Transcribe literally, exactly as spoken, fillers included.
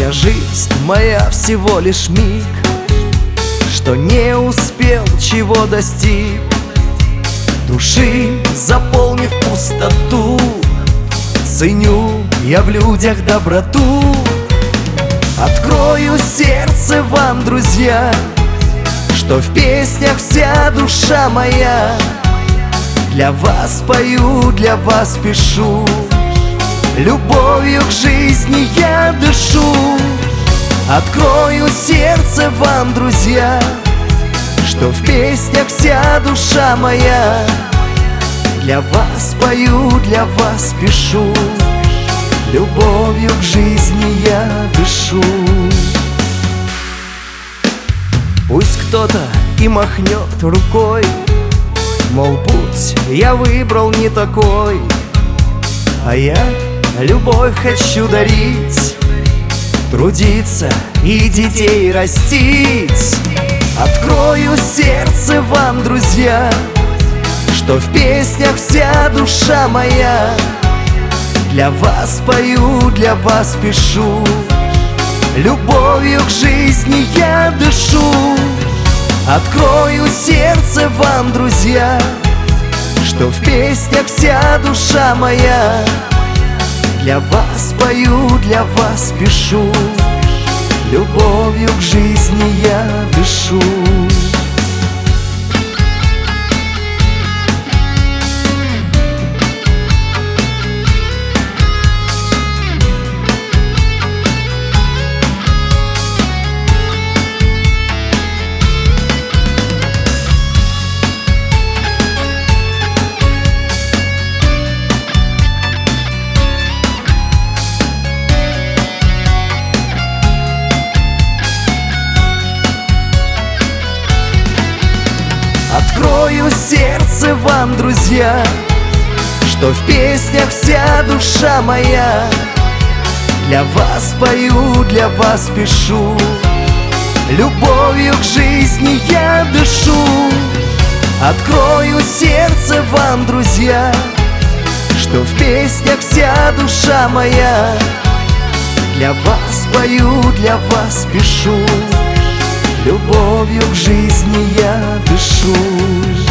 Вся жизнь моя всего лишь миг, что не успел, чего достиг, души заполнив пустоту. Ценю я в людях доброту. Открою сердце вам, друзья, что в песнях вся душа моя. Для вас пою, для вас пишу, любовью к жизни я дышу. Открою сердце вам, друзья, что в песнях вся душа моя. Для вас пою, для вас пишу, любовью к жизни я дышу. Пусть кто-то и махнет рукой, мол, путь я выбрал не такой, а я любовь хочу дарить, трудиться и детей растить. Открою сердце вам, друзья, что в песнях вся душа моя. Для вас пою, для вас пишу, любовью к жизни я дышу. Открою сердце вам, друзья, что в песнях вся душа моя. Для вас пою, для вас пишу, любовью к жизни я дышу. Открою сердце вам, друзья, что в песнях вся душа моя. Для вас пою, для вас пишу, любовью к жизни я дышу. Открою сердце вам, друзья, что в песнях вся душа моя. Для вас пою, для вас пишу, любовью к жизни я дышу.